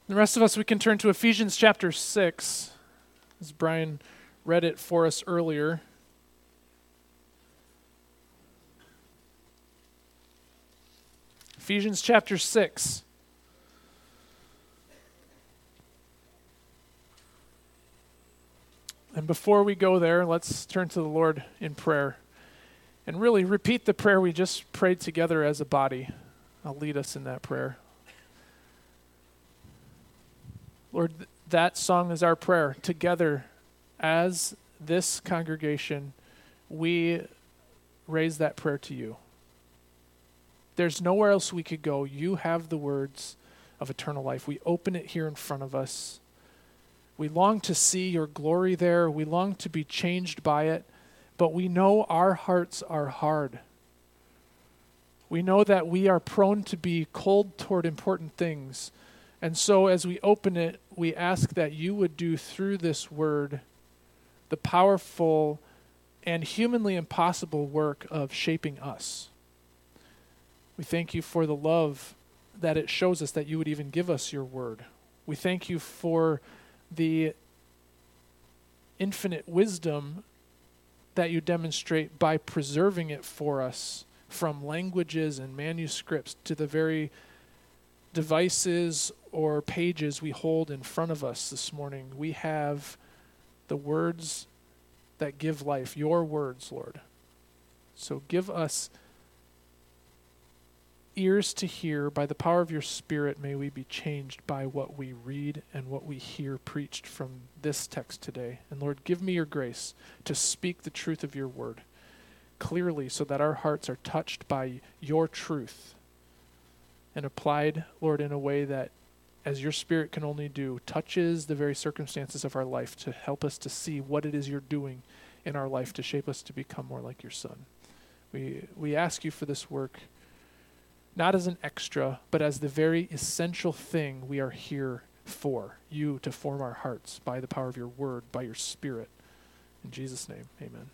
The rest of us, we can turn to Ephesians chapter 6, as Brian read it for us earlier. Ephesians chapter 6. And before we go there, let's turn to the Lord in prayer and really repeat the prayer we just prayed together as a body. I'll lead us in that prayer. Lord, that song is our prayer. Together, as this congregation, we raise that prayer to you. There's nowhere else we could go. You have the words of eternal life. We open it here in front of us. We long to see your glory there. We long to be changed by it. But we know our hearts are hard. We know that we are prone to be cold toward important things. And so as we open it, we ask that you would do through this word the powerful and humanly impossible work of shaping us. We thank you for the love that it shows us that you would even give us your word. We thank you for the infinite wisdom that you demonstrate by preserving it for us from languages and manuscripts to the very devices or pages we hold in front of us this morning. We have the words that give life, your words, Lord. So give us ears to hear. By the power of your Spirit, may we be changed by what we read and what we hear preached from this text today. And Lord, give me your grace to speak the truth of your word clearly so that our hearts are touched by your truth and applied, Lord, in a way that, as your Spirit can only do, touches the very circumstances of our life to help us to see what it is you're doing in our life to shape us to become more like your Son. We ask you for this work, not as an extra, but as the very essential thing we are here for, you to form our hearts by the power of your word, by your Spirit. In Jesus' name, amen.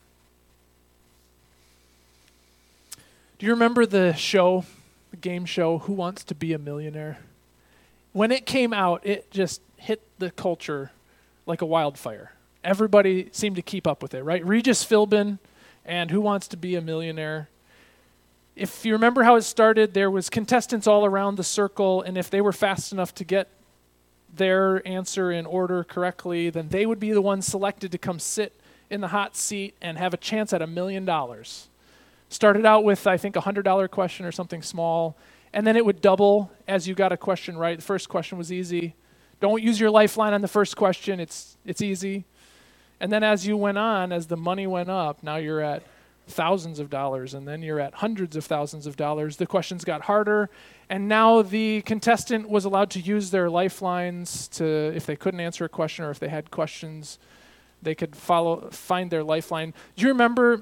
Do you remember the show, the game show, Who Wants to Be a Millionaire? When it came out, it just hit the culture like a wildfire. Everybody seemed to keep up with it, right? Regis Philbin and Who Wants to Be a Millionaire. If you remember how it started, there was contestants all around the circle, and if they were fast enough to get their answer in order correctly, then they would be the ones selected to come sit in the hot seat and have a chance at $1 million. Started out with, I think, a $100 question or something small, and then it would double as you got a question right. The first question was easy. Don't use your lifeline on the first question. It's easy. And then as you went on, as the money went up, now you're at thousands of dollars, and then you're at hundreds of thousands of dollars. The questions got harder, and now the contestant was allowed to use their lifelines to, if they couldn't answer a question or if they had questions, they could find their lifeline. Do you remember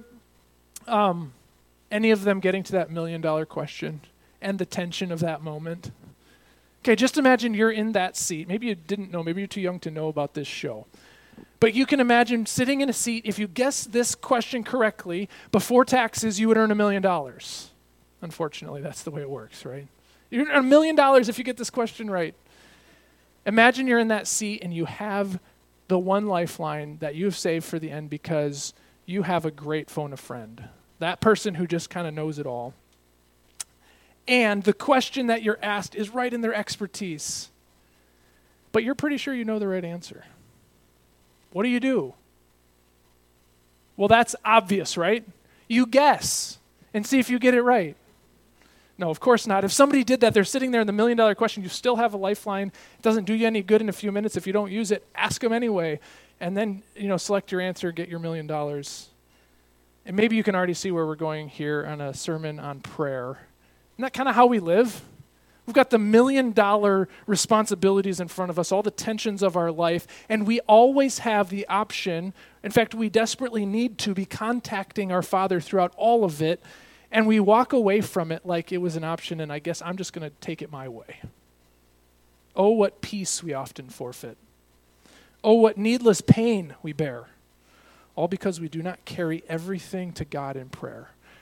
any of them getting to that $1 million question and the tension of that moment? Okay, just imagine you're in that seat. Maybe you didn't know, maybe you're too young to know about this show. But you can imagine sitting in a seat, if you guess this question correctly, before taxes, you would earn $1 million. Unfortunately, that's the way it works, right? You earn $1 million if you get this question right. Imagine you're in that seat and you have the one lifeline that you've saved for the end because you have a great phone a friend. That person who just kind of knows it all. And the question that you're asked is right in their expertise. But you're pretty sure you know the right answer. What do? Well, that's obvious, right? You guess and see if you get it right. No, of course not. If somebody did that, they're sitting there in the $1 million question, you still have a lifeline. It doesn't do you any good in a few minutes. If you don't use it, ask them anyway. And then, select your answer and get your $1 million. And maybe you can already see where we're going here on a sermon on prayer. Isn't that kind of how we live? We've got the $1 million responsibilities in front of us, all the tensions of our life, and we always have the option. In fact, we desperately need to be contacting our Father throughout all of it, and we walk away from it like it was an option, and I guess I'm just going to take it my way. Oh, what peace we often forfeit. Oh, what needless pain we bear. All because we do not carry everything to God in prayer.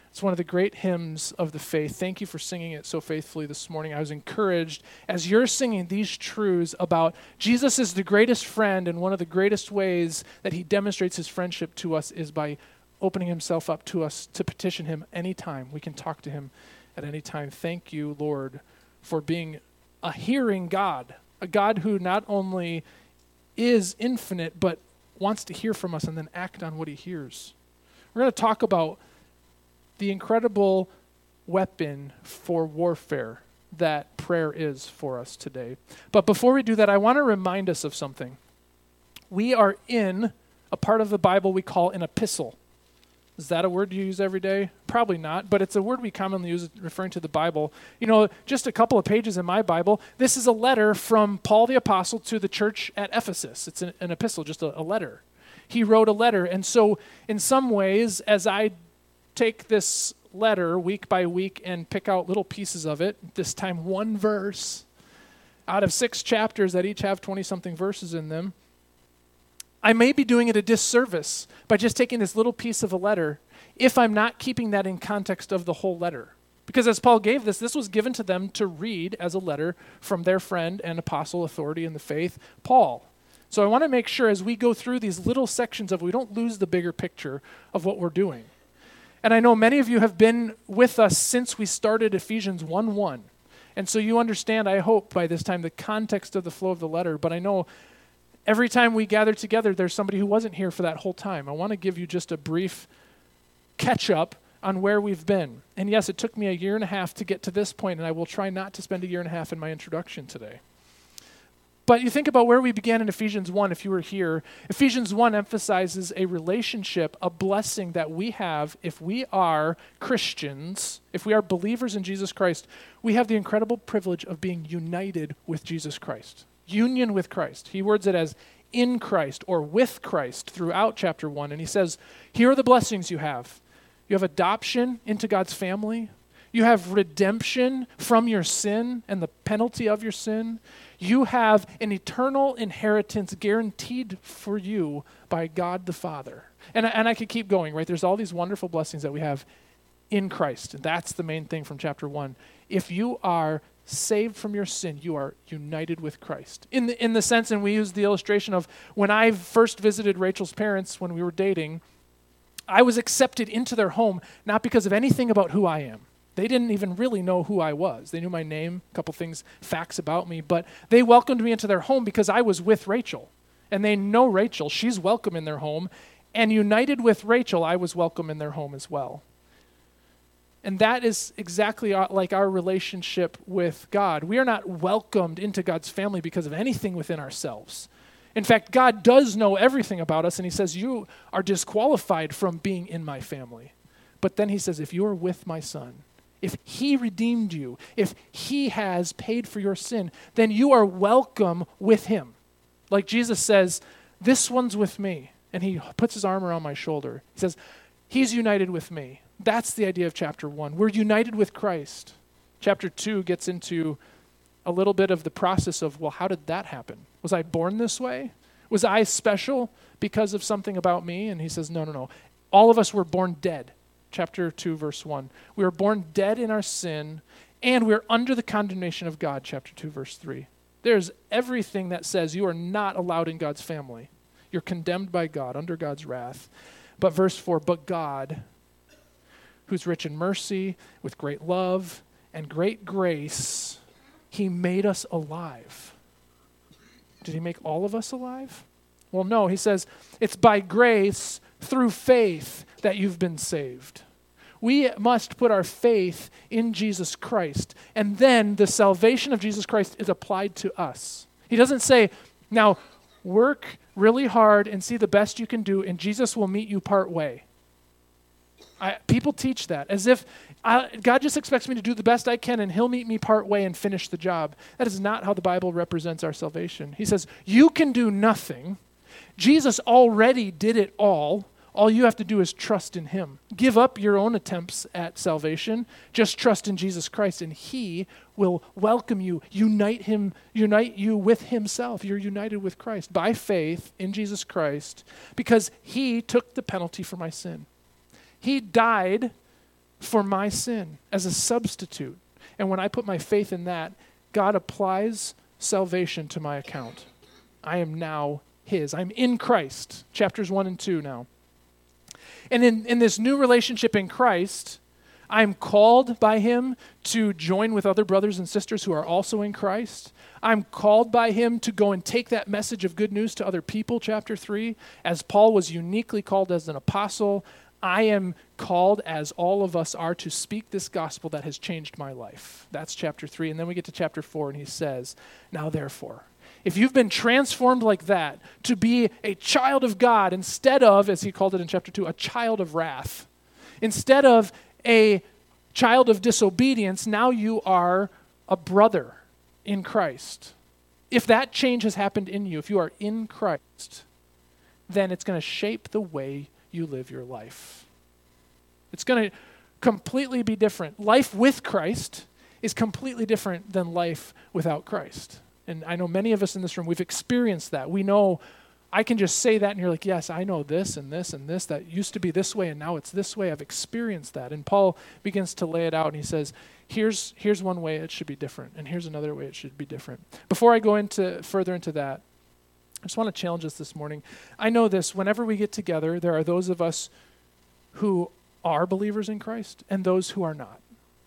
It's one of the great hymns of the faith. Thank you for singing it so faithfully this morning. I was encouraged as you're singing these truths about Jesus is the greatest friend, and one of the greatest ways that he demonstrates his friendship to us is by opening himself up to us to petition him anytime. We can talk to him at any time. Thank you, Lord, for being a hearing God, a God who not only is infinite, but wants to hear from us and then act on what he hears. We're going to talk about the incredible weapon for warfare that prayer is for us today. But before we do that, I want to remind us of something. We are in a part of the Bible we call an epistle. Is that a word you use every day? Probably not, but it's a word we commonly use referring to the Bible. You know, just a couple of pages in my Bible, this is a letter from Paul the Apostle to the church at Ephesus. It's an epistle, just a letter. He wrote a letter, and so in some ways, as I take this letter week by week and pick out little pieces of it, this time one verse out of 6 chapters that each have 20-something verses in them, I may be doing it a disservice by just taking this little piece of a letter if I'm not keeping that in context of the whole letter. Because as Paul gave this was given to them to read as a letter from their friend and apostle authority in the faith, Paul. So I want to make sure as we go through these little sections we don't lose the bigger picture of what we're doing. And I know many of you have been with us since we started Ephesians 1:1. And so you understand, I hope, by this time, the context of the flow of the letter. But I know every time we gather together, there's somebody who wasn't here for that whole time. I want to give you just a brief catch-up on where we've been. And yes, it took me 1.5 years to get to this point, and I will try not to spend 1.5 years in my introduction today. But you think about where we began in Ephesians 1, if you were here. Ephesians 1 emphasizes a relationship, a blessing that we have if we are Christians, if we are believers in Jesus Christ. We have the incredible privilege of being united with Jesus Christ. Union with Christ. He words it as in Christ or with Christ throughout chapter 1. And he says, here are the blessings you have. You have adoption into God's family. You have redemption from your sin and the penalty of your sin. You have an eternal inheritance guaranteed for you by God the Father. And I could keep going, right? There's all these wonderful blessings that we have in Christ. And that's the main thing from chapter 1. If you are saved from your sin, you are united with Christ. In the sense, and we use the illustration of when I first visited Rachel's parents when we were dating, I was accepted into their home not because of anything about who I am. They didn't even really know who I was. They knew my name, a couple things, facts about me, but they welcomed me into their home because I was with Rachel. And they know Rachel. She's welcome in their home. And united with Rachel, I was welcome in their home as well. And that is exactly like our relationship with God. We are not welcomed into God's family because of anything within ourselves. In fact, God does know everything about us, and he says, you are disqualified from being in my family. But then he says, if you are with my son, if he redeemed you, if he has paid for your sin, then you are welcome with him. Like Jesus says, this one's with me. And he puts his arm around my shoulder. He says, he's united with me. That's the idea of chapter 1. We're united with Christ. Chapter 2 gets into a little bit of the process of, well, how did that happen? Was I born this way? Was I special because of something about me? And he says, no. All of us were born dead. Chapter 2, verse 1. We were born dead in our sin, and we're under the condemnation of God. Chapter 2, verse 3. There's everything that says you are not allowed in God's family. You're condemned by God, under God's wrath. But verse 4, but God, who's rich in mercy, with great love and great grace, he made us alive. Did he make all of us alive? Well, no. He says, it's by grace through faith that you've been saved. We must put our faith in Jesus Christ, and then the salvation of Jesus Christ is applied to us. He doesn't say, now work really hard and see the best you can do, and Jesus will meet you part way. People teach that as if God just expects me to do the best I can and he'll meet me part way and finish the job. That is not how the Bible represents our salvation. He says, you can do nothing. Jesus already did it all. All you have to do is trust in him. Give up your own attempts at salvation. Just trust in Jesus Christ, and he will welcome you, unite you with himself. You're united with Christ by faith in Jesus Christ because he took the penalty for my sin. He died for my sin as a substitute. And when I put my faith in that, God applies salvation to my account. I am now his. I'm in Christ. Chapters 1 and 2 now. And in this new relationship in Christ, I'm called by him to join with other brothers and sisters who are also in Christ. I'm called by him to go and take that message of good news to other people, chapter 3. As Paul was uniquely called as an apostle, I am called, as all of us are, to speak this gospel that has changed my life. That's chapter 3. And then we get to chapter 4, and he says, now therefore, if you've been transformed like that to be a child of God instead of, as he called it in chapter 2, a child of wrath, instead of a child of disobedience, now you are a brother in Christ. If that change has happened in you, if you are in Christ, then it's going to shape the way you live your life. It's going to completely be different. Life with Christ is completely different than life without Christ. And I know many of us in this room, we've experienced that. We know, I can just say that and you're like, yes, I know this and this and this. That used to be this way and now it's this way. I've experienced that. And Paul begins to lay it out and he says, here's one way it should be different and here's another way it should be different. Before I go further into that, I just want to challenge us this morning. I know this, whenever we get together, there are those of us who are believers in Christ and those who are not.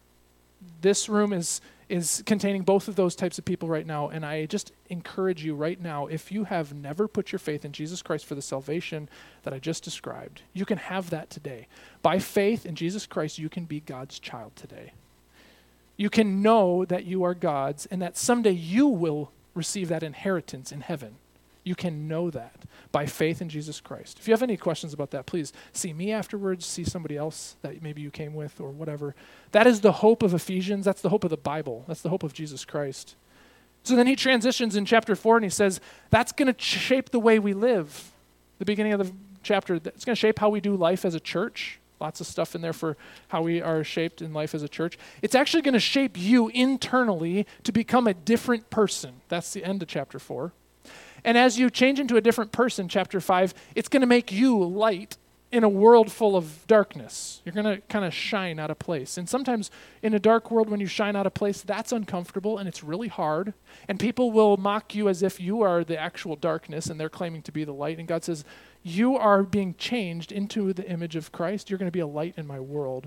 This room is containing both of those types of people right now, and I just encourage you right now, if you have never put your faith in Jesus Christ for the salvation that I just described, you can have that today. By faith in Jesus Christ, you can be God's child today. You can know that you are God's and that someday you will receive that inheritance in heaven. You can know that by faith in Jesus Christ. If you have any questions about that, please see me afterwards, see somebody else that maybe you came with or whatever. That is the hope of Ephesians. That's the hope of the Bible. That's the hope of Jesus Christ. So then he transitions in chapter 4 and he says, that's going to shape the way we live. The beginning of the chapter, it's going to shape how we do life as a church. Lots of stuff in there for how we are shaped in life as a church. It's actually going to shape you internally to become a different person. That's the end of chapter 4. And as you change into a different person, chapter 5, it's going to make you light in a world full of darkness. You're going to kind of shine out of place. And sometimes in a dark world, when you shine out of place, that's uncomfortable and it's really hard. And people will mock you as if you are the actual darkness and they're claiming to be the light. And God says, you are being changed into the image of Christ. You're going to be a light in my world.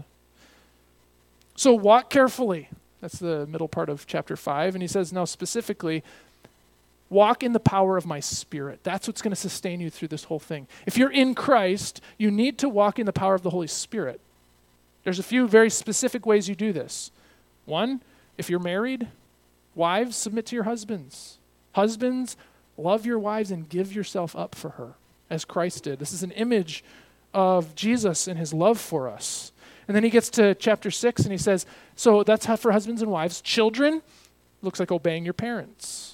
So walk carefully. That's the middle part of chapter 5. And he says, now specifically, walk in the power of my Spirit. That's what's going to sustain you through this whole thing. If you're in Christ, you need to walk in the power of the Holy Spirit. There's a few very specific ways you do this. One, if you're married, wives, submit to your husbands. Husbands, love your wives and give yourself up for her, as Christ did. This is an image of Jesus and his love for us. And then he gets to chapter 6 and he says, so that's how for husbands and wives. Children, looks like obeying your parents.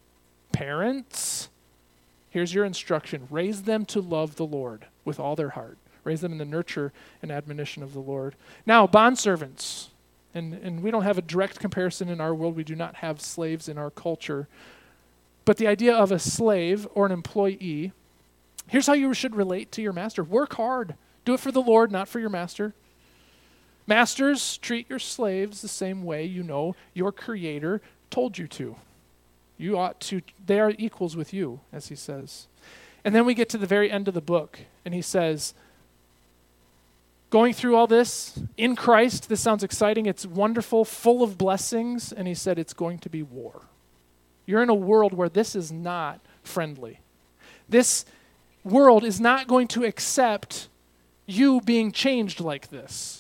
Parents, here's your instruction. Raise them to love the Lord with all their heart. Raise them in the nurture and admonition of the Lord. Now, bondservants, and we don't have a direct comparison in our world. We do not have slaves in our culture. But the idea of a slave or an employee, here's how you should relate to your master. Work hard. Do it for the Lord, not for your master. Masters, treat your slaves the same way you know your Creator told you to. You ought to, they are equals with you, as he says. And then we get to the very end of the book, and he says, going through all this, in Christ, this sounds exciting, it's wonderful, full of blessings, and he said it's going to be war. You're in a world where this is not friendly. This world is not going to accept you being changed like this.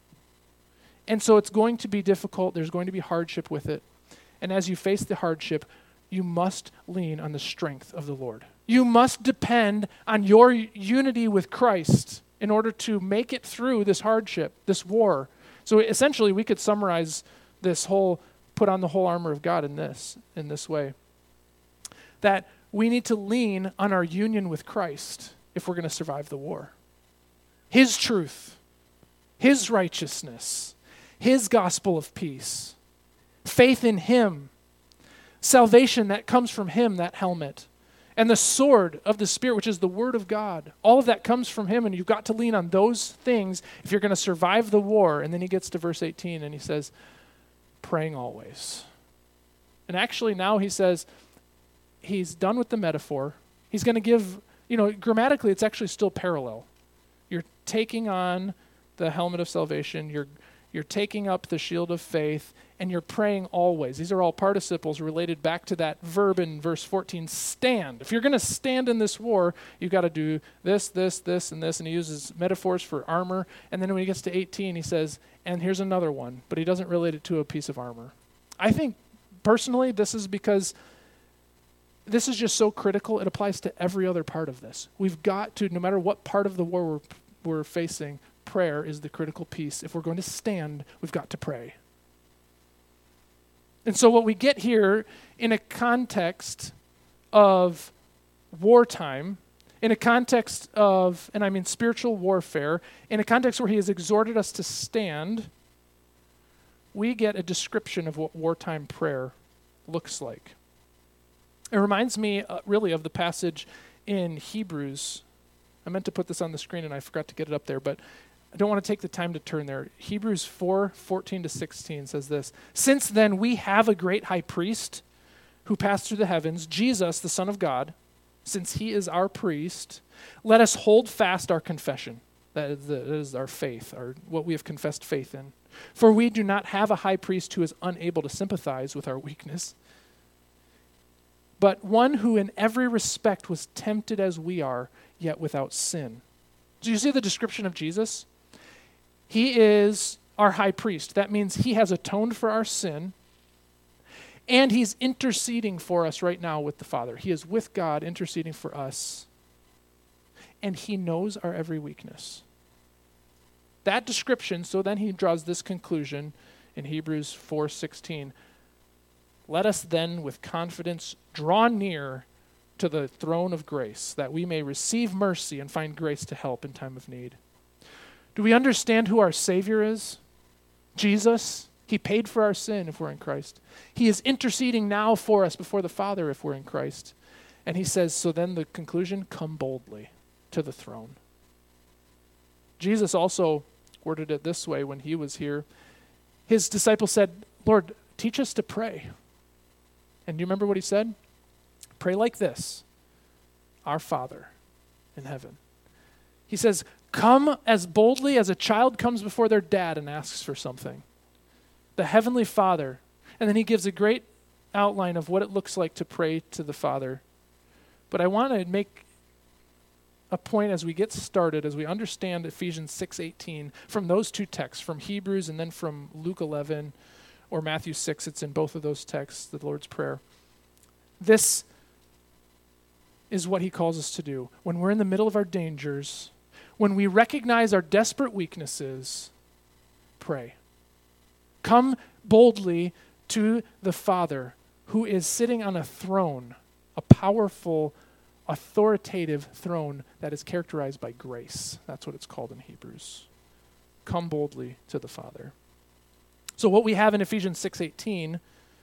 And so it's going to be difficult, there's going to be hardship with it. And as you face the hardship, you must lean on the strength of the Lord. You must depend on your unity with Christ in order to make it through this hardship, this war. So essentially, we could summarize this whole, put on the whole armor of God in this way. That we need to lean on our union with Christ if we're going to survive the war. His truth, his righteousness, his gospel of peace. Faith in him, salvation that comes from him, that helmet, And the sword of the Spirit, which is the Word of God, all of that comes from him, and you've got to lean on those things if you're going to survive the war. And then he gets to verse 18, and he says, praying always. And actually now he says, he's done with the metaphor. He's going to give, grammatically it's actually still parallel. You're taking on the helmet of salvation, you're taking up the shield of faith, and you're praying always. These are all participles related back to that verb in verse 14, stand. If you're going to stand in this war, you've got to do this, this, this, and this. And he uses metaphors for armor. And then when he gets to 18, he says, and here's another one, but he doesn't relate it to a piece of armor. I think, personally, this is because this is just so critical. It applies to every other part of this. We've got to, no matter what part of the war we're facing, prayer is the critical piece. If we're going to stand, we've got to pray. And so what we get here in a context of wartime, in a context of, and I mean spiritual warfare, in a context where he has exhorted us to stand, we get a description of what wartime prayer looks like. It reminds me really of the passage in Hebrews. I meant to put this on the screen and I forgot to get it up there, but I don't want to take the time to turn there. Hebrews 4:14-16 says this, since then we have a great high priest who passed through the heavens, Jesus, the Son of God, since he is our priest, let us hold fast our confession. That is our faith, what we have confessed faith in. For we do not have a high priest who is unable to sympathize with our weakness, but one who in every respect was tempted as we are, yet without sin. Do you see the description of Jesus? He is our high priest. That means he has atoned for our sin, and he's interceding for us right now with the Father. He is with God interceding for us, and he knows our every weakness. That description, so then he draws this conclusion in Hebrews 4:16. Let us then with confidence draw near to the throne of grace, that we may receive mercy and find grace to help in time of need. Do we understand who our Savior is? Jesus. He paid for our sin if we're in Christ. He is interceding now for us before the Father if we're in Christ. And he says, so then the conclusion, come boldly to the throne. Jesus also worded it this way when he was here. His disciples said, Lord, teach us to pray. And do you remember what he said? Pray like this, our Father in heaven. He says, come as boldly as a child comes before their dad and asks for something. The Heavenly Father. And then he gives a great outline of what it looks like to pray to the Father. But I want to make a point as we get started, as we understand Ephesians 6:18, from those two texts, from Hebrews and then from Luke 11 or Matthew 6, it's in both of those texts, the Lord's Prayer. This is what he calls us to do. When we're in the middle of our dangers, when we recognize our desperate weaknesses, pray. Come boldly to the Father who is sitting on a throne, a powerful, authoritative throne that is characterized by grace. That's what it's called in Hebrews. Come boldly to the Father. So what we have in Ephesians 6:18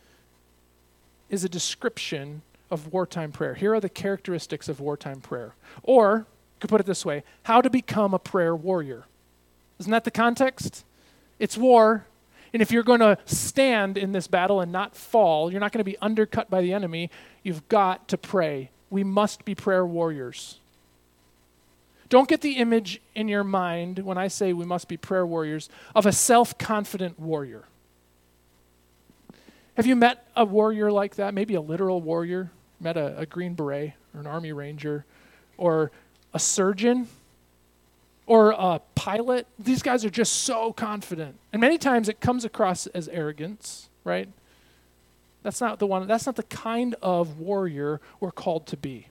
is a description of wartime prayer. Here are the characteristics of wartime prayer. Or, you could put it this way, how to become a prayer warrior. Isn't that the context? It's war. And if you're going to stand in this battle and not fall, you're not going to be undercut by the enemy, you've got to pray. We must be prayer warriors. Don't get the image in your mind when I say we must be prayer warriors of a self-confident warrior. Have you met a warrior like that? Maybe a literal warrior? Met a Green Beret or an Army Ranger or a surgeon or a pilot? These guys are just so confident. And many times it comes across as arrogance, right? That's not the kind of warrior we're called to be.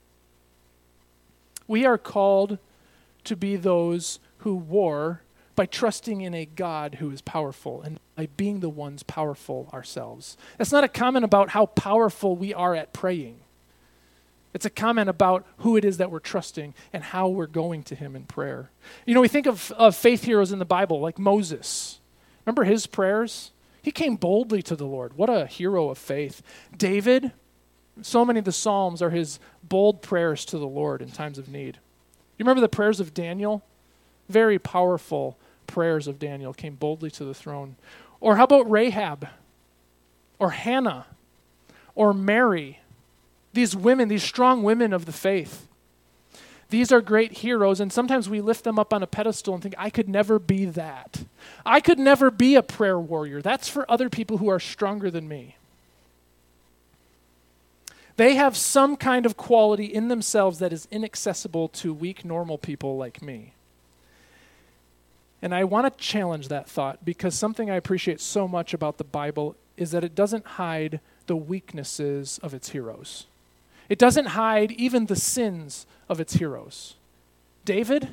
We are called to be those who war by trusting in a God who is powerful and by being the ones powerful ourselves. That's not a comment about how powerful we are at praying. It's a comment about who it is that we're trusting and how we're going to him in prayer. You know, we think of faith heroes in the Bible like Moses. Remember his prayers? He came boldly to the Lord. What a hero of faith. David, So many of the Psalms are his bold prayers to the Lord in times of need. You remember the prayers of Daniel? Very powerful prayers of Daniel came boldly to the throne. Or how about Rahab? Or Hannah? Or Mary? These women, these strong women of the faith. These are great heroes, and sometimes we lift them up on a pedestal and think, I could never be that. I could never be a prayer warrior. That's for other people who are stronger than me. They have some kind of quality in themselves that is inaccessible to weak, normal people like me. And I want to challenge that thought, because something I appreciate so much about the Bible is that it doesn't hide the weaknesses of its heroes. It doesn't hide even the sins of its heroes. David,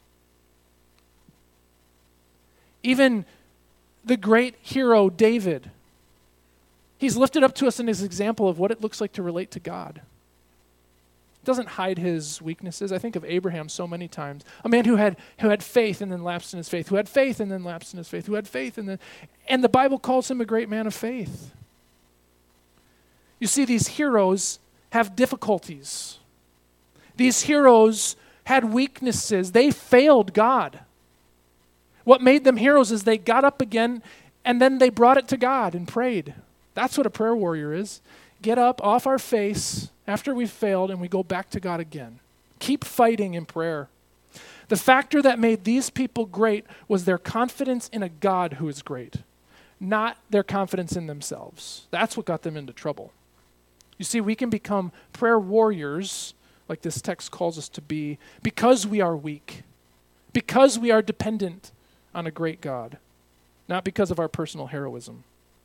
even the great hero David, he's lifted up to us in his example of what it looks like to relate to God. It doesn't hide his weaknesses. I think of Abraham so many times. A man who had faith and then lapsed in his faith, who had faith and then lapsed in his faith, who had faith and the Bible calls him a great man of faith. You see, these heroes have difficulties. These heroes had weaknesses. They failed God. What made them heroes is they got up again and then they brought it to God and prayed. That's what a prayer warrior is. Get up off our face after we've failed and we go back to God again. Keep fighting in prayer. The factor that made these people great was their confidence in a God who is great, not their confidence in themselves. That's what got them into trouble. You see, we can become prayer warriors, like this text calls us to be, because we are weak, because we are dependent on a great God, not because of our personal heroism.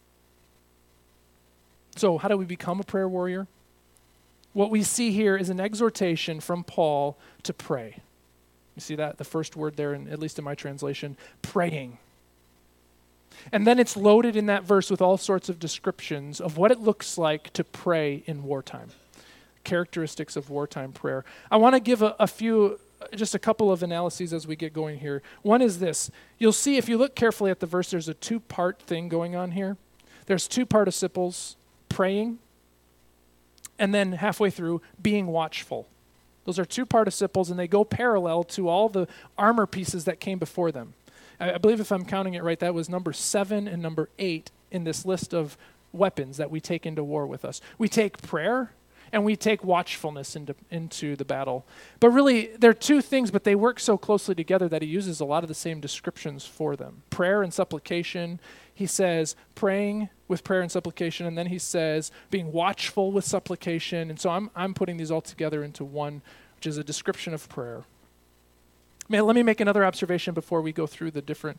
So how do we become a prayer warrior? What we see here is an exhortation from Paul to pray. You see that? The first word there, at least in my translation, praying. And then it's loaded in that verse with all sorts of descriptions of what it looks like to pray in wartime. Characteristics of wartime prayer. I want to give just a couple of analyses as we get going here. One is this. You'll see if you look carefully at the verse, there's a two-part thing going on here. There's two participles, praying, and then halfway through, being watchful. Those are two participles, and they go parallel to all the armor pieces that came before them. I believe if I'm counting it right, that was number 7 and number 8 in this list of weapons that we take into war with us. We take prayer and we take watchfulness into the battle. But really, they're two things, but they work so closely together that he uses a lot of the same descriptions for them. Prayer and supplication. He says praying with prayer and supplication, and then he says being watchful with supplication. And so I'm putting these all together into one, which is a description of prayer. Let me make another observation before we go through the different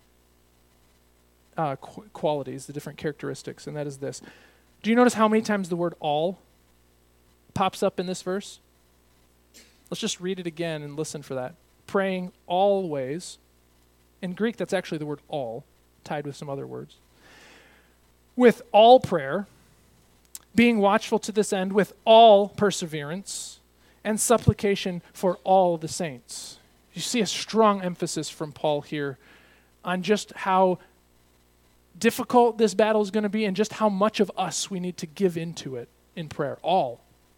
qualities, the different characteristics, and that is this. Do you notice how many times the word all pops up in this verse? Let's just read it again and listen for that. Praying always. In Greek, that's actually the word all, tied with some other words. With all prayer, being watchful to this end, with all perseverance, and supplication for all the saints. You see a strong emphasis from Paul here on just how difficult this battle is going to be and just how much of us we need to give into it in prayer. All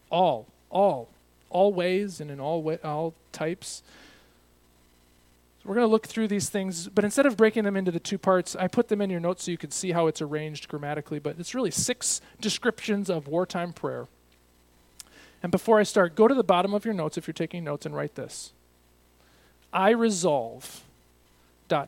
ways and in all types. So we're going to look through these things, but instead of breaking them into the two parts, I put them in your notes so you could see how it's arranged grammatically, but it's really 6 descriptions of wartime prayer. And before I start, go to the bottom of your notes if you're taking notes and write this. I resolve, ... I'm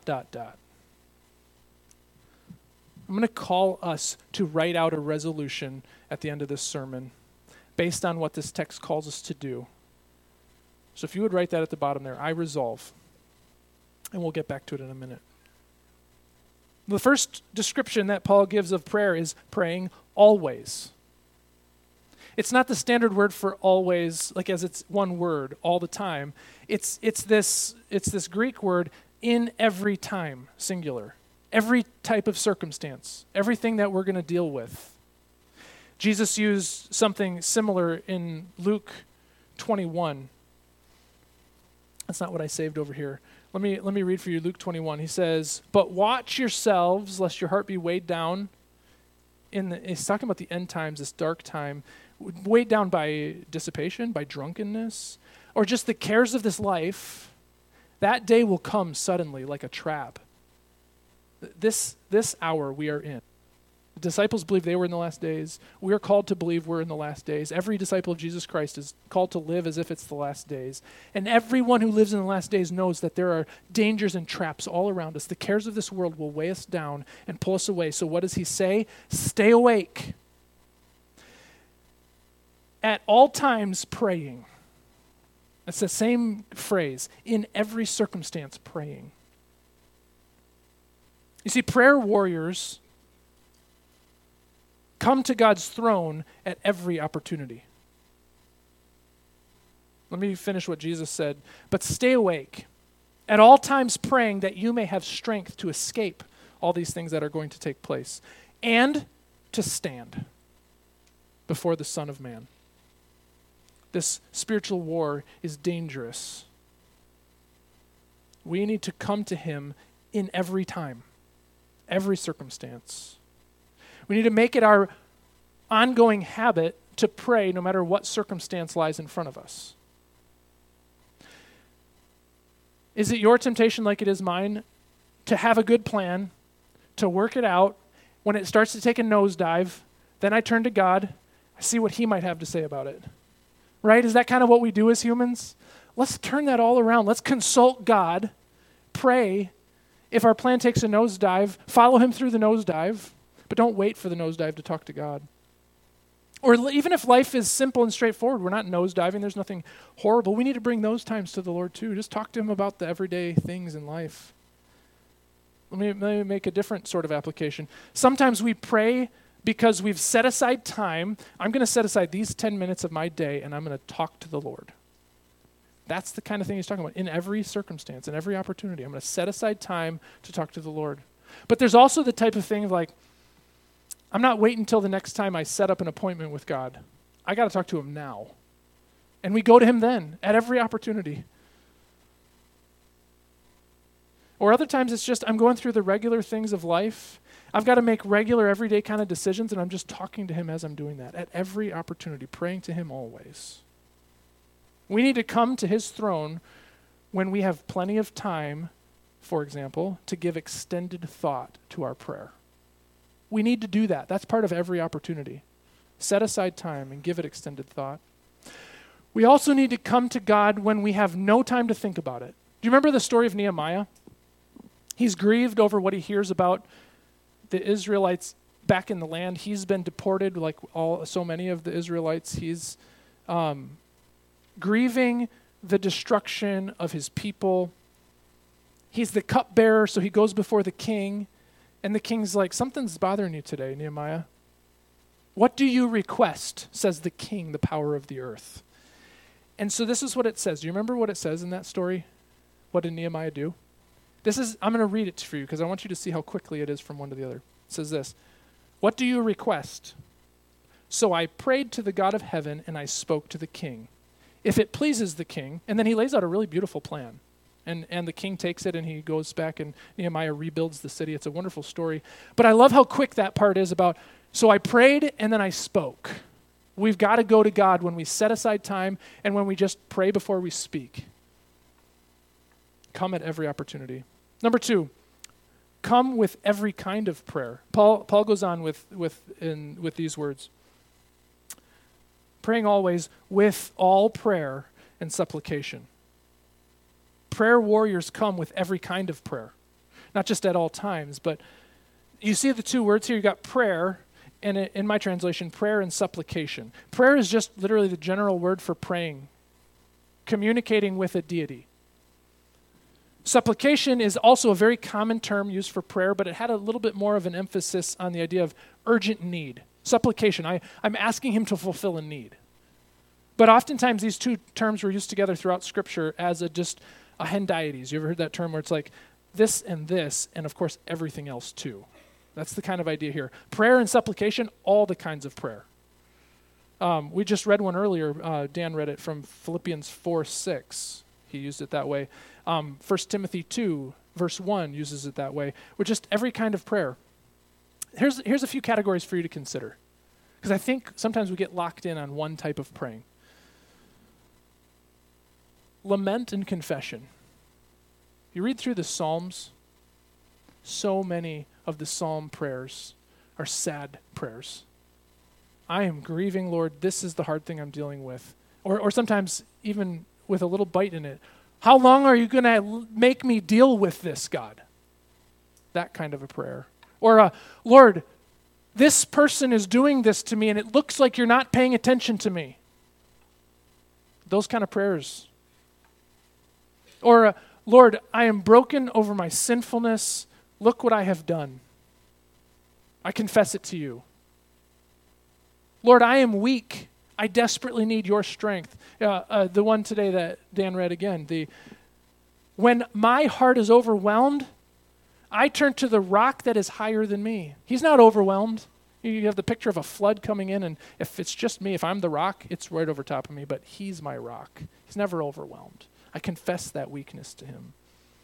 going to call us to write out a resolution at the end of this sermon based on what this text calls us to do. So if you would write that at the bottom there, I resolve. And we'll get back to it in a minute. The first description that Paul gives of prayer is praying always. It's not the standard word for always, like as it's one word all the time. It's this Greek word in every time, singular. Every type of circumstance, everything that we're going to deal with. Jesus used something similar in Luke 21. That's not what I saved over here. Let me read for you Luke 21. He says, "But watch yourselves, lest your heart be weighed down." He's talking about the end times, this dark time. weighed down by dissipation, by drunkenness, or just the cares of this life, that day will come suddenly like a trap. This hour we are in. The disciples believed they were in the last days. We are called to believe we're in the last days. Every disciple of Jesus Christ is called to live as if it's the last days. And everyone who lives in the last days knows that there are dangers and traps all around us. The cares of this world will weigh us down and pull us away. So what does he say? Stay awake. At all times praying. It's the same phrase. In every circumstance praying. You see, prayer warriors come to God's throne at every opportunity. Let me finish what Jesus said. But stay awake, at all times praying that you may have strength to escape all these things that are going to take place, and to stand before the Son of Man. This spiritual war is dangerous. We need to come to him in every time, every circumstance. We need to make it our ongoing habit to pray no matter what circumstance lies in front of us. Is it your temptation, like it is mine, to have a good plan, to work it out? When it starts to take a nosedive, then I turn to God, I see what he might have to say about it. Right? Is that kind of what we do as humans? Let's turn that all around. Let's consult God, pray. If our plan takes a nosedive, follow him through the nosedive. But don't wait for the nosedive to talk to God. Or even if life is simple and straightforward, we're not nosediving, there's nothing horrible, we need to bring those times to the Lord too. Just talk to him about the everyday things in life. Let me make a different sort of application. Sometimes we pray because we've set aside time. I'm going to set aside these 10 minutes of my day and I'm going to talk to the Lord. That's the kind of thing he's talking about. In every circumstance, in every opportunity, I'm going to set aside time to talk to the Lord. But there's also the type of thing of like, I'm not waiting until the next time I set up an appointment with God. I got to talk to him now. And we go to him then, at every opportunity. Or other times it's just, I'm going through the regular things of life. I've got to make regular, everyday kind of decisions, and I'm just talking to him as I'm doing that, at every opportunity, praying to him always. We need to come to his throne when we have plenty of time, for example, to give extended thought to our prayer. We need to do that. That's part of every opportunity. Set aside time and give it extended thought. We also need to come to God when we have no time to think about it. Do you remember the story of Nehemiah? He's grieved over what he hears about the Israelites back in the land. He's been deported like so many of the Israelites. He's grieving the destruction of his people. He's the cupbearer, so he goes before the king. And the king's like, something's bothering you today, Nehemiah. What do you request, says the king, the power of the earth. And so this is what it says. Do you remember what it says in that story? What did Nehemiah do? I'm going to read it for you because I want you to see how quickly it is from one to the other. It says this, what do you request? So I prayed to the God of heaven and I spoke to the king. If it pleases the king, and then he lays out a really beautiful plan. And the king takes it and he goes back and Nehemiah rebuilds the city. It's a wonderful story. But I love how quick that part is about, so I prayed and then I spoke. We've got to go to God when we set aside time and when we just pray before we speak. Come at every opportunity. Number 2, come with every kind of prayer. Paul goes on with these words. Praying always with all prayer and supplication. Prayer warriors come with every kind of prayer, not just at all times, but you see the two words here. You got prayer, and in my translation, prayer and supplication. Prayer is just literally the general word for praying, communicating with a deity. Supplication is also a very common term used for prayer, but it had a little bit more of an emphasis on the idea of urgent need. Supplication, I'm asking him to fulfill a need. But oftentimes these two terms were used together throughout Scripture as a hendiades. You ever heard that term where it's like this, and of course everything else too. That's the kind of idea here. Prayer and supplication, all the kinds of prayer. We just read one earlier. Dan read it from Philippians 4:6. He used it that way. 1 Timothy 2, verse 1 uses it that way. With just every kind of prayer. Here's a few categories for you to consider. Because I think sometimes we get locked in on one type of praying. Lament and confession. You read through the Psalms, so many of the Psalm prayers are sad prayers. I am grieving, Lord. This is the hard thing I'm dealing with. Or sometimes even with a little bite in it. How long are you going to make me deal with this, God? That kind of a prayer. Or, Lord, this person is doing this to me and it looks like you're not paying attention to me. Those kind of prayers. Or, Lord, I am broken over my sinfulness. Look what I have done. I confess it to you. Lord, I am weak. I desperately need your strength. The one today that Dan read again. When my heart is overwhelmed, I turn to the rock that is higher than me. He's not overwhelmed. You have the picture of a flood coming in, and if it's just me, if I'm the rock, it's right over top of me, but he's my rock. He's never overwhelmed. I confess that weakness to him.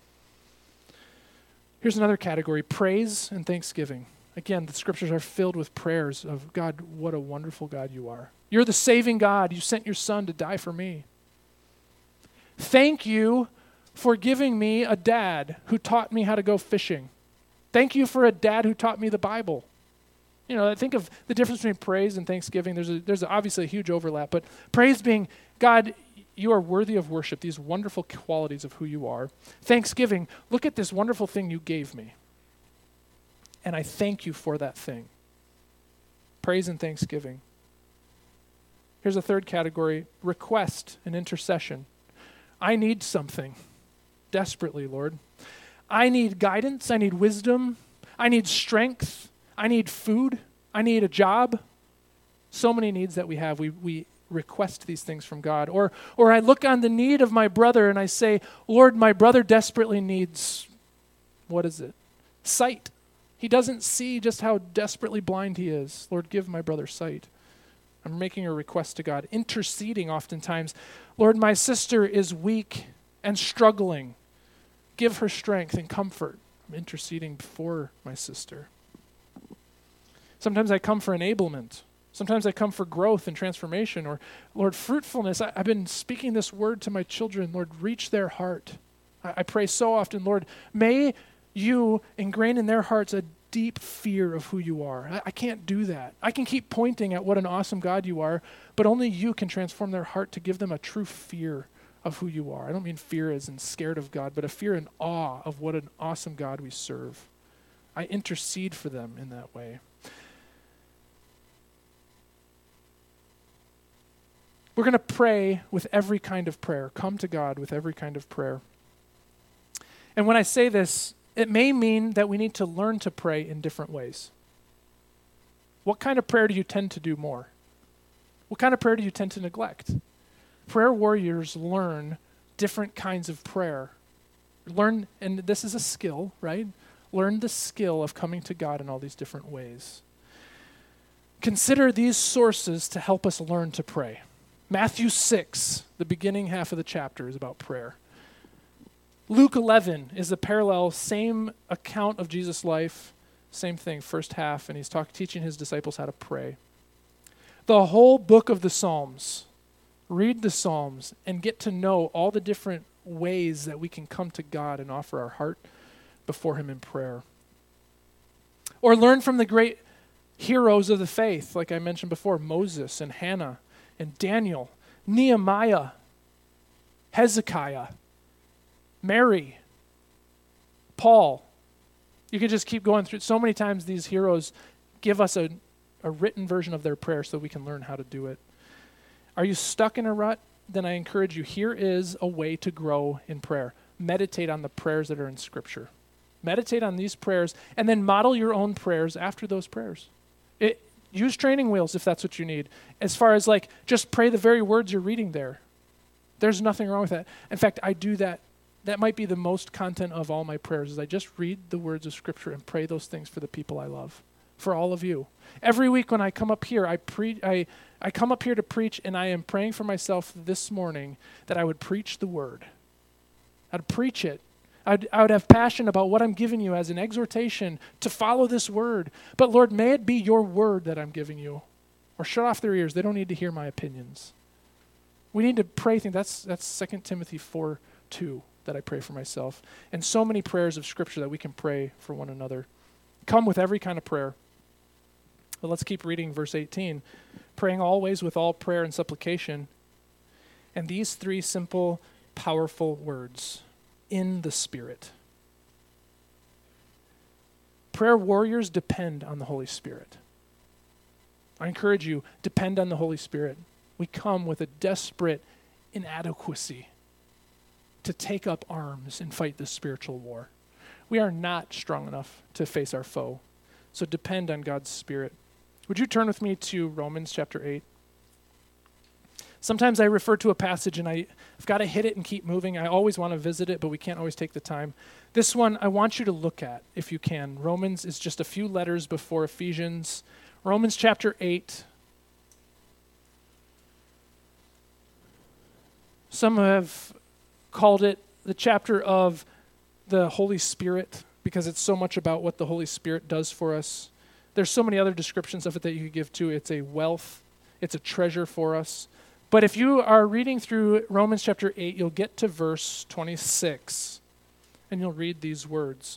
Here's another category, praise and thanksgiving. Again, the scriptures are filled with prayers of, God, what a wonderful God you are. You're the saving God. You sent your son to die for me. Thank you for giving me a dad who taught me how to go fishing. Thank you for a dad who taught me the Bible. You know, I think of the difference between praise and thanksgiving. There's obviously a huge overlap, but praise being, God, you are worthy of worship, these wonderful qualities of who you are. Thanksgiving, look at this wonderful thing you gave me. And I thank you for that thing. Praise and thanksgiving. Here's a third category, request and intercession. I need something desperately, Lord. I need guidance. I need wisdom. I need strength. I need food. I need a job. So many needs that we have. We request these things from God. Or I look on the need of my brother and I say, Lord, my brother desperately needs, what is it? Sight. He doesn't see just how desperately blind he is. Lord, give my brother sight. I'm making a request to God, interceding oftentimes. Lord, my sister is weak and struggling. Give her strength and comfort. I'm interceding for my sister. Sometimes I come for enablement. Sometimes I come for growth and transformation. Or, Lord, fruitfulness. I've been speaking this word to my children. Lord, reach their heart. I pray so often, Lord, may you ingrain in their hearts a deep fear of who you are. I can't do that. I can keep pointing at what an awesome God you are, but only you can transform their heart to give them a true fear of who you are. I don't mean fear as in scared of God, but a fear and awe of what an awesome God we serve. I intercede for them in that way. We're going to pray with every kind of prayer. Come to God with every kind of prayer. And when I say this, it may mean that we need to learn to pray in different ways. What kind of prayer do you tend to do more? What kind of prayer do you tend to neglect? Prayer warriors learn different kinds of prayer. Learn, and this is a skill, right? Learn the skill of coming to God in all these different ways. Consider these sources to help us learn to pray. Matthew 6, the beginning half of the chapter, is about prayer. Luke 11 is a parallel, same account of Jesus' life, same thing, first half, and he's teaching his disciples how to pray. The whole book of the Psalms, read the Psalms and get to know all the different ways that we can come to God and offer our heart before him in prayer. Or learn from the great heroes of the faith, like I mentioned before, Moses and Hannah and Daniel, Nehemiah, Hezekiah, Mary, Paul. You could just keep going through. So many times these heroes give us a written version of their prayer so we can learn how to do it. Are you stuck in a rut? Then I encourage you, here is a way to grow in prayer. Meditate on the prayers that are in Scripture. Meditate on these prayers and then model your own prayers after those prayers. Use training wheels if that's what you need. As far as just pray the very words you're reading there. There's nothing wrong with that. In fact, I do that. That might be the most content of all my prayers, is I just read the words of Scripture and pray those things for the people I love, for all of you. Every week when I come up here, I come up here to preach, and I am praying for myself this morning that I would preach the word. I'd preach it. I would have passion about what I'm giving you as an exhortation to follow this word. But Lord, may it be your word that I'm giving you, or shut off their ears. They don't need to hear my opinions. We need to pray. That's 2 Timothy 4:2 that I pray for myself. And so many prayers of Scripture that we can pray for one another. Come with every kind of prayer. But let's keep reading verse 18. Praying always with all prayer and supplication. And these three simple, powerful words, in the Spirit. Prayer warriors depend on the Holy Spirit. I encourage you, depend on the Holy Spirit. We come with a desperate inadequacy to take up arms and fight this spiritual war. We are not strong enough to face our foe. So depend on God's Spirit. Would you turn with me to Romans chapter 8? Sometimes I refer to a passage and I've got to hit it and keep moving. I always want to visit it, but we can't always take the time. This one I want you to look at if you can. Romans is just a few letters before Ephesians. Romans chapter 8. Some have called it the chapter of the Holy Spirit because it's so much about what the Holy Spirit does for us. There's so many other descriptions of it that you could give too. It's a wealth. It's a treasure for us. But if you are reading through Romans chapter 8, you'll get to verse 26, and you'll read these words.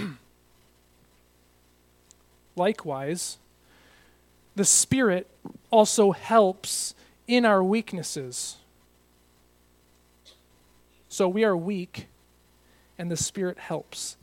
Likewise, the Spirit also helps in our weaknesses. So we are weak, and the Spirit helps.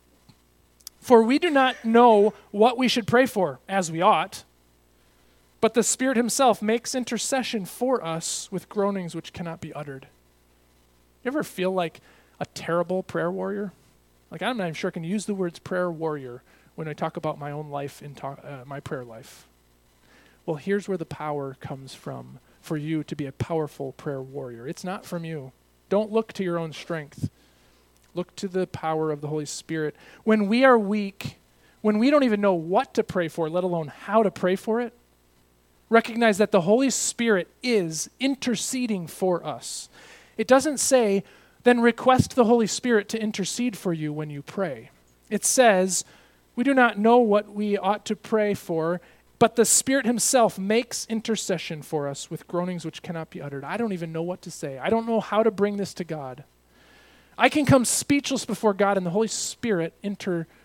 For we do not know what we should pray for, as we ought, but the Spirit himself makes intercession for us with groanings which cannot be uttered. You ever feel like a terrible prayer warrior? Like, I'm not even sure I can use the words prayer warrior when I talk about my own life, my prayer life. Well, here's where the power comes from for you to be a powerful prayer warrior. It's not from you. Don't look to your own strength. Look to the power of the Holy Spirit. When we are weak, when we don't even know what to pray for, let alone how to pray for it, recognize that the Holy Spirit is interceding for us. It doesn't say, then request the Holy Spirit to intercede for you when you pray. It says, we do not know what we ought to pray for, but the Spirit himself makes intercession for us with groanings which cannot be uttered. I don't even know what to say. I don't know how to bring this to God. I can come speechless before God, and the Holy Spirit in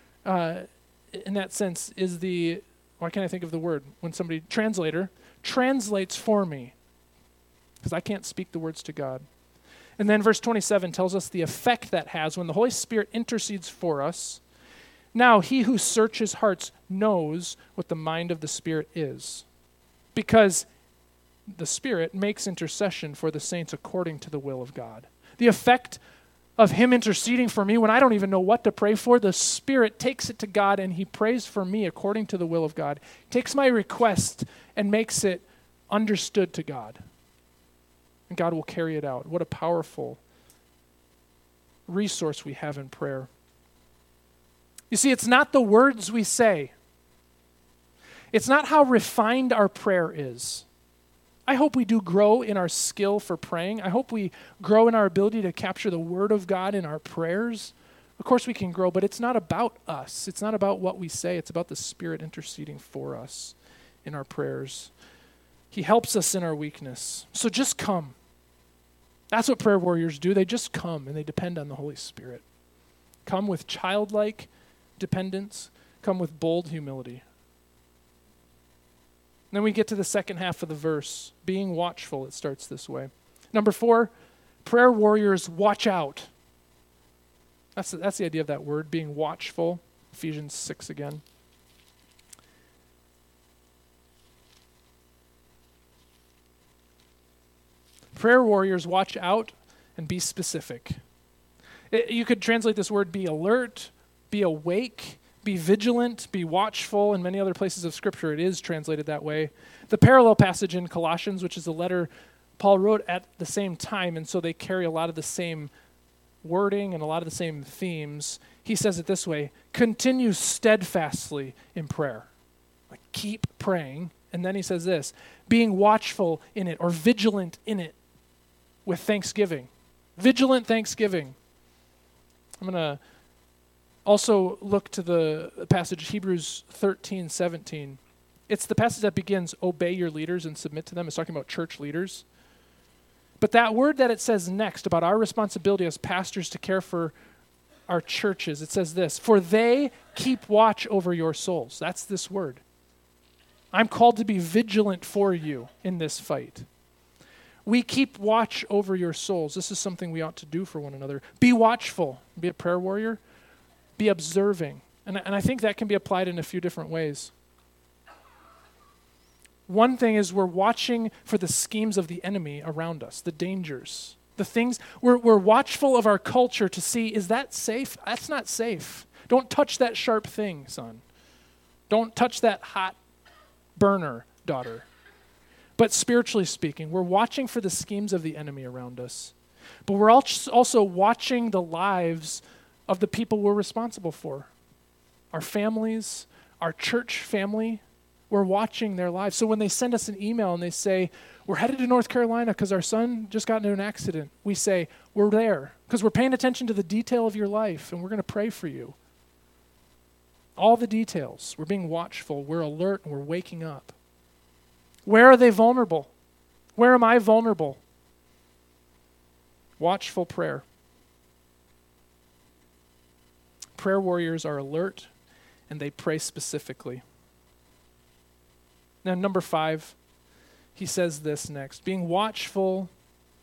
that sense is the, why can't I think of the word? When somebody, translator, translates for me, because I can't speak the words to God. And then verse 27 tells us the effect that has when the Holy Spirit intercedes for us. Now he who searches hearts knows what the mind of the Spirit is, because the Spirit makes intercession for the saints according to the will of God. The effect of him interceding for me when I don't even know what to pray for, the Spirit takes it to God and he prays for me according to the will of God. He takes my request and makes it understood to God. And God will carry it out. What a powerful resource we have in prayer. You see, it's not the words we say. It's not how refined our prayer is. I hope we do grow in our skill for praying. I hope we grow in our ability to capture the Word of God in our prayers. Of course we can grow, but it's not about us. It's not about what we say. It's about the Spirit interceding for us in our prayers. He helps us in our weakness. So just come. That's what prayer warriors do. They just come and they depend on the Holy Spirit. Come with childlike dependence. Come with bold humility. Then we get to the second half of the verse, being watchful. It starts this way. Number 4, prayer warriors watch out. That's the idea of that word, being watchful. Ephesians 6 again. Prayer warriors watch out and be specific. You could translate this word be alert, be awake, be vigilant, be watchful. In many other places of Scripture, it is translated that way. The parallel passage in Colossians, which is a letter Paul wrote at the same time, and so they carry a lot of the same wording and a lot of the same themes. He says it this way, continue steadfastly in prayer. Like, keep praying. And then he says this, being watchful in it or vigilant in it with thanksgiving. Vigilant thanksgiving. I'm going to also look to the passage Hebrews 13:17. It's the passage that begins, obey your leaders and submit to them. It's talking about church leaders. But that word that it says next about our responsibility as pastors to care for our churches, it says this, for they keep watch over your souls. That's this word. I'm called to be vigilant for you in this fight. We keep watch over your souls. This is something we ought to do for one another. Be watchful. Be a prayer warrior. Be observing. And I think that can be applied in a few different ways. One thing is we're watching for the schemes of the enemy around us, the dangers, the things. We're watchful of our culture to see, is that safe? That's not safe. Don't touch that sharp thing, son. Don't touch that hot burner, daughter. But spiritually speaking, we're watching for the schemes of the enemy around us. But we're also watching the lives of the people we're responsible for. Our families, our church family, we're watching their lives. So when they send us an email and they say, we're headed to North Carolina because our son just got into an accident, we say, we're there because we're paying attention to the detail of your life and we're going to pray for you. All the details. We're being watchful. We're alert and we're waking up. Where are they vulnerable? Where am I vulnerable? Watchful prayer. Prayer warriors are alert and they pray specifically. Now, number 5, he says this next. Being watchful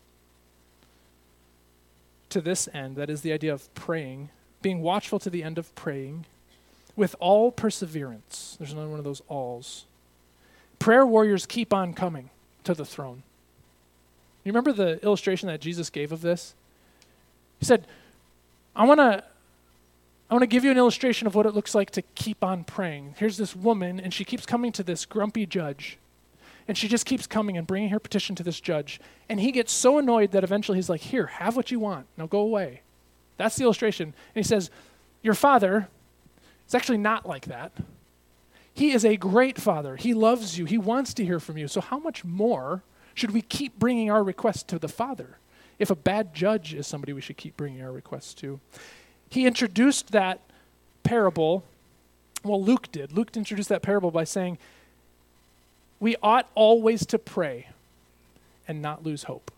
to this end, that is the idea of praying, being watchful to the end of praying, with all perseverance. There's another one of those alls. Prayer warriors keep on coming to the throne. You remember the illustration that Jesus gave of this? He said, I want to give you an illustration of what it looks like to keep on praying. Here's this woman, and she keeps coming to this grumpy judge. And she just keeps coming and bringing her petition to this judge. And he gets so annoyed that eventually he's like, here, have what you want. Now go away. That's the illustration. And he says, your father is actually not like that. He is a great father. He loves you. He wants to hear from you. So how much more should we keep bringing our requests to the Father? If a bad judge is somebody we should keep bringing our requests to. He introduced that parable, well, Luke did. Luke introduced that parable by saying, we ought always to pray and not lose hope.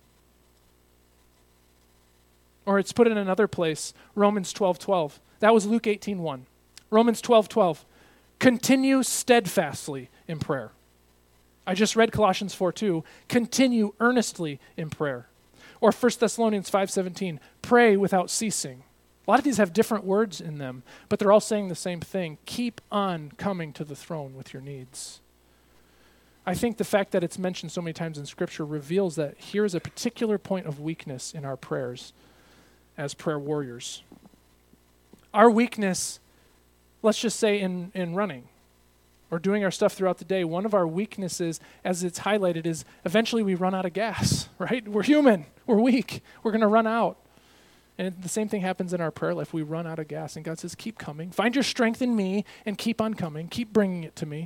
Or it's put in another place, Romans 12:12. That was Luke 18:1. Romans 12:12. Continue steadfastly in prayer. I just read Colossians 4:2. Continue earnestly in prayer. Or 1 Thessalonians 5:17. Pray without ceasing. A lot of these have different words in them, but they're all saying the same thing. Keep on coming to the throne with your needs. I think the fact that it's mentioned so many times in Scripture reveals that here is a particular point of weakness in our prayers as prayer warriors. Our weakness, let's just say in running or doing our stuff throughout the day, one of our weaknesses, as it's highlighted, is eventually we run out of gas, right? We're human. We're weak. We're going to run out. And the same thing happens in our prayer life. We run out of gas, and God says, keep coming. Find your strength in me and keep on coming. Keep bringing it to me.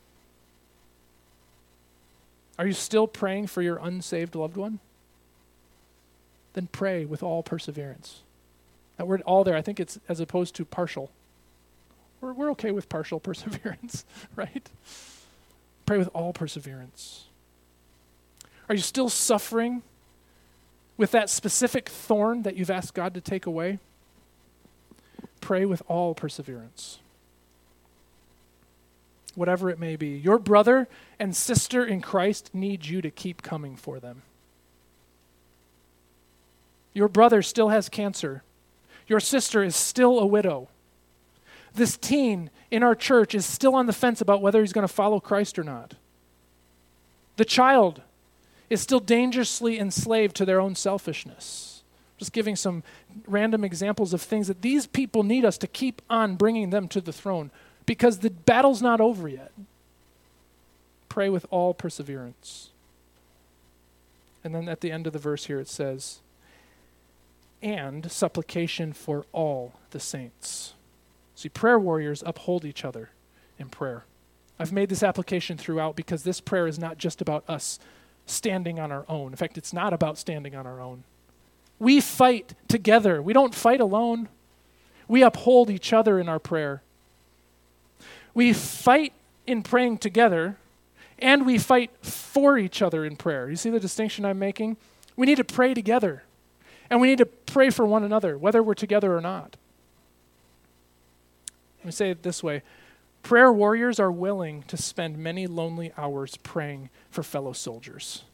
Are you still praying for your unsaved loved one? Then pray with all perseverance. That word all there, I think it's as opposed to partial. We're okay with partial perseverance, right? Pray with all perseverance. Are you still suffering with that specific thorn that you've asked God to take away? Pray with all perseverance. Whatever it may be. Your brother and sister in Christ need you to keep coming for them. Your brother still has cancer. Your sister is still a widow. This teen in our church is still on the fence about whether he's going to follow Christ or not. The child is still dangerously enslaved to their own selfishness. Just giving some random examples of things that these people need us to keep on bringing them to the throne because the battle's not over yet. Pray with all perseverance. And then at the end of the verse here it says, and supplication for all the saints. See, prayer warriors uphold each other in prayer. I've made this application throughout because this prayer is not just about us standing on our own. In fact, it's not about standing on our own. We fight together. We don't fight alone. We uphold each other in our prayer. We fight in praying together, and we fight for each other in prayer. You see the distinction I'm making? We need to pray together, and we need to pray for one another, whether we're together or not. Let me say it this way. Prayer warriors are willing to spend many lonely hours praying for fellow soldiers.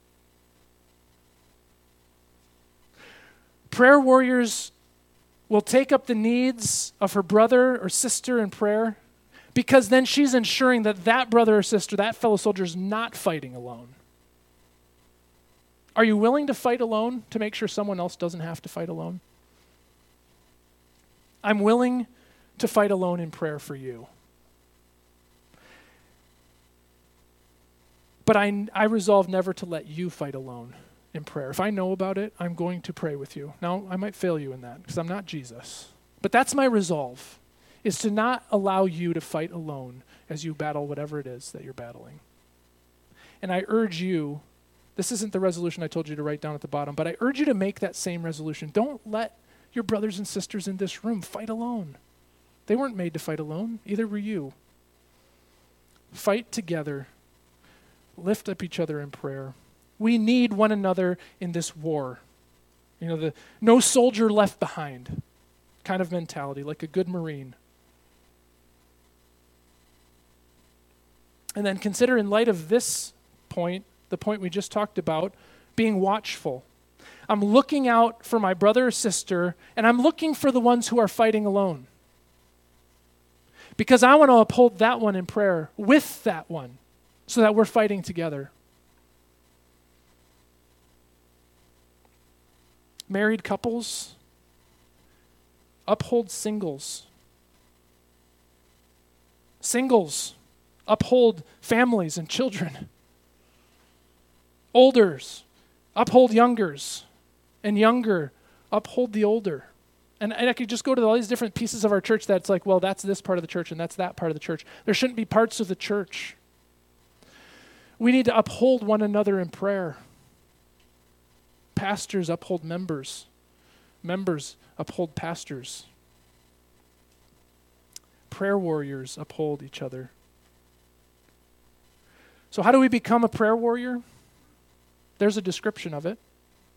Prayer warriors will take up the needs of her brother or sister in prayer, because then she's ensuring that that brother or sister, that fellow soldier, is not fighting alone. Are you willing to fight alone to make sure someone else doesn't have to fight alone? I'm willing to fight alone in prayer for you. But I resolve never to let you fight alone in prayer. If I know about it, I'm going to pray with you. Now, I might fail you in that because I'm not Jesus. But that's my resolve, is to not allow you to fight alone as you battle whatever it is that you're battling. And I urge you, this isn't the resolution I told you to write down at the bottom, but I urge you to make that same resolution. Don't let your brothers and sisters in this room fight alone. They weren't made to fight alone. Either were you. Fight together. Lift up each other in prayer. We need one another in this war. You know, the no soldier left behind kind of mentality, like a good Marine. And then consider, in light of this point, the point we just talked about, being watchful. I'm looking out for my brother or sister, and I'm looking for the ones who are fighting alone. Because I want to uphold that one in prayer with that one, so that we're fighting together. Married couples, uphold singles. Singles, uphold families and children. Olders, uphold youngers. And younger, uphold the older. And I could just go to all these different pieces of our church that's like, well, that's this part of the church and that's that part of the church. There shouldn't be parts of the church. We need to uphold one another in prayer. Pastors uphold members. Members uphold pastors. Prayer warriors uphold each other. So how do we become a prayer warrior? There's a description of it.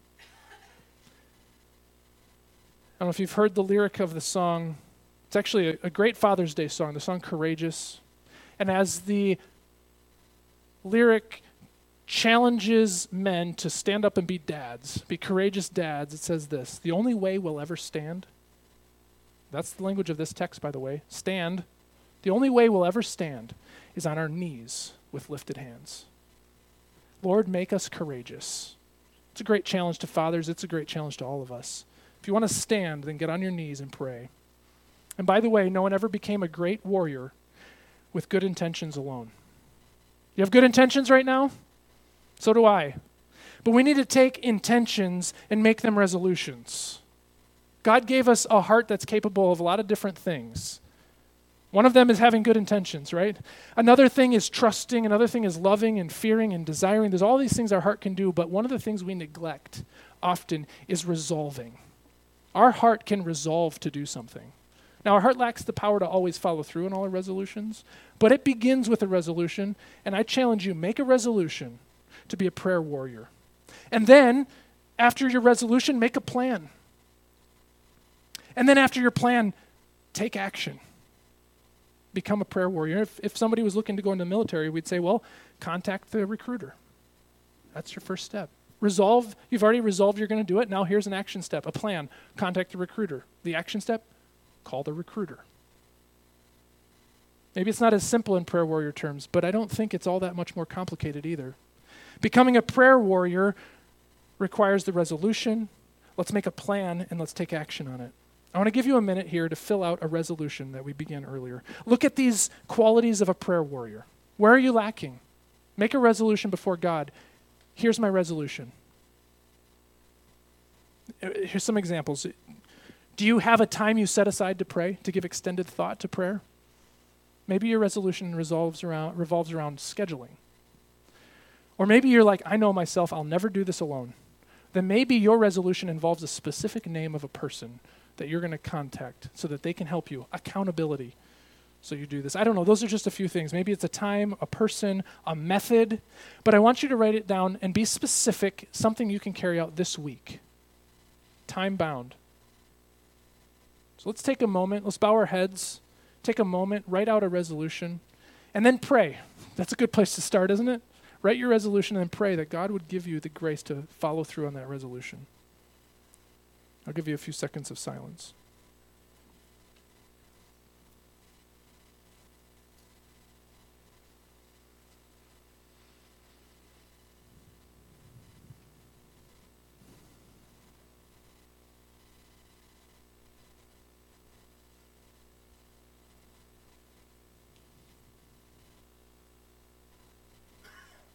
I don't know if you've heard the lyric of the song. It's actually a great Father's Day song, the song Courageous. And as the lyric challenges men to stand up and be dads, be courageous dads, it says this: the only way we'll ever stand, that's the language of this text, by the way, stand, the only way we'll ever stand is on our knees with lifted hands. Lord, make us courageous. It's a great challenge to fathers. It's a great challenge to all of us. If you want to stand, then get on your knees and pray. And by the way, no one ever became a great warrior with good intentions alone. You have good intentions right now? So do I. But we need to take intentions and make them resolutions. God gave us a heart that's capable of a lot of different things. One of them is having good intentions, right? Another thing is trusting. Another thing is loving and fearing and desiring. There's all these things our heart can do, but one of the things we neglect often is resolving. Our heart can resolve to do something. Now, our heart lacks the power to always follow through on all our resolutions, but it begins with a resolution, and I challenge you, make a resolution to be a prayer warrior. And then, after your resolution, make a plan. And then after your plan, take action. Become a prayer warrior. If somebody was looking to go into the military, we'd say, well, contact the recruiter. That's your first step. Resolve, you've already resolved you're going to do it. Now here's an action step, a plan. Contact the recruiter. The action step, call the recruiter. Maybe it's not as simple in prayer warrior terms, but I don't think it's all that much more complicated either. Becoming a prayer warrior requires the resolution. Let's make a plan and let's take action on it. I want to give you a minute here to fill out a resolution that we began earlier. Look at these qualities of a prayer warrior. Where are you lacking? Make a resolution before God. Here's my resolution. Here's some examples. Do you have a time you set aside to pray, to give extended thought to prayer? Maybe your resolution revolves around scheduling. Or maybe you're like, I know myself, I'll never do this alone. Then maybe your resolution involves a specific name of a person that you're going to contact so that they can help you. Accountability. so you do this. I don't know. Those are just a few things. Maybe it's a time, a person, a method. But I want you to write it down and be specific, something you can carry out this week. Time bound. So let's take a moment. Let's bow our heads. Take a moment. Write out a resolution. And then pray. That's a good place to start, isn't it? Write your resolution and pray that God would give you the grace to follow through on that resolution. I'll give you a few seconds of silence.